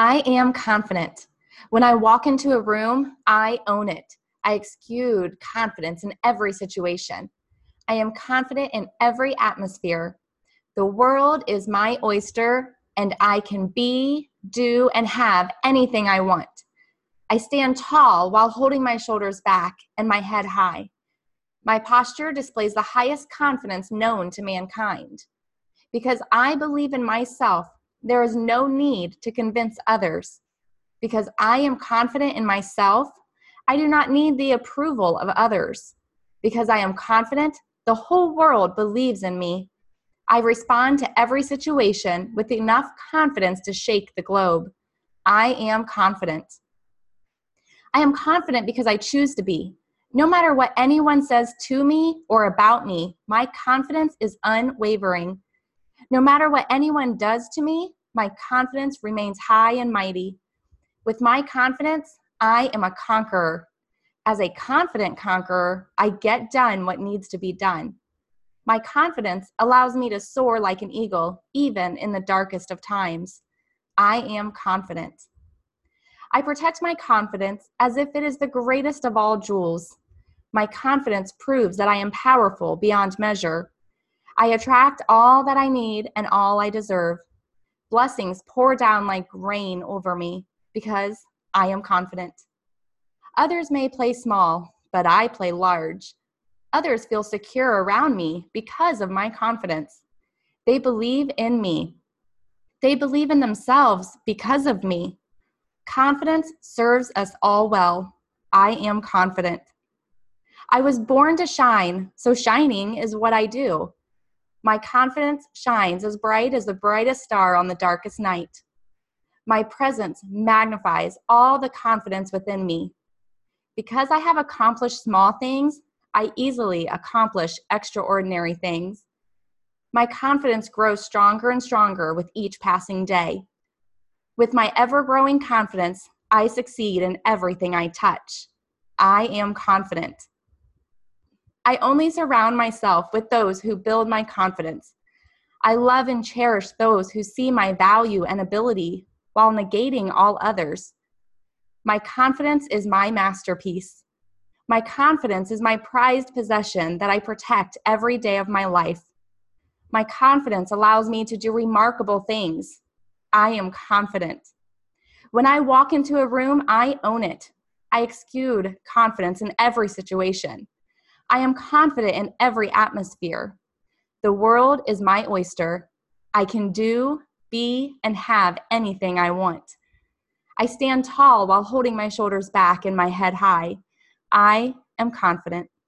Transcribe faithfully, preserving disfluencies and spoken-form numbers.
I am confident. When I walk into a room, I own it. I exude confidence in every situation. I am confident in every atmosphere. The world is my oyster, and I can be, do, and have anything I want. I stand tall while holding my shoulders back and my head high. My posture displays the highest confidence known to mankind. Because I believe in myself, there is no need to convince others. Because I am confident in myself, I do not need the approval of others. Because I am confident, the whole world believes in me. I respond to every situation with enough confidence to shake the globe. I am confident. I am confident because I choose to be. No matter what anyone says to me or about me, my confidence is unwavering. No matter what anyone does to me, my confidence remains high and mighty. With my confidence, I am a conqueror. As a confident conqueror, I get done what needs to be done. My confidence allows me to soar like an eagle, even in the darkest of times. I am confident. I protect my confidence as if it is the greatest of all jewels. My confidence proves that I am powerful beyond measure. I attract all that I need and all I deserve. Blessings pour down like rain over me because I am confident. Others may play small, but I play large. Others feel secure around me because of my confidence. They believe in me. They believe in themselves because of me. Confidence serves us all well. I am confident. I was born to shine, so shining is what I do. My confidence shines as bright as the brightest star on the darkest night. My presence magnifies all the confidence within me. Because I have accomplished small things, I easily accomplish extraordinary things. My confidence grows stronger and stronger with each passing day. With my ever-growing confidence, I succeed in everything I touch. I am confident. I only surround myself with those who build my confidence. I love and cherish those who see my value and ability while negating all others. My confidence is my masterpiece. My confidence is my prized possession that I protect every day of my life. My confidence allows me to do remarkable things. I am confident. When I walk into a room, I own it. I exude confidence in every situation. I am confident in every atmosphere. The world is my oyster. I can do, be, and have anything I want. I stand tall while holding my shoulders back and my head high. I am confident.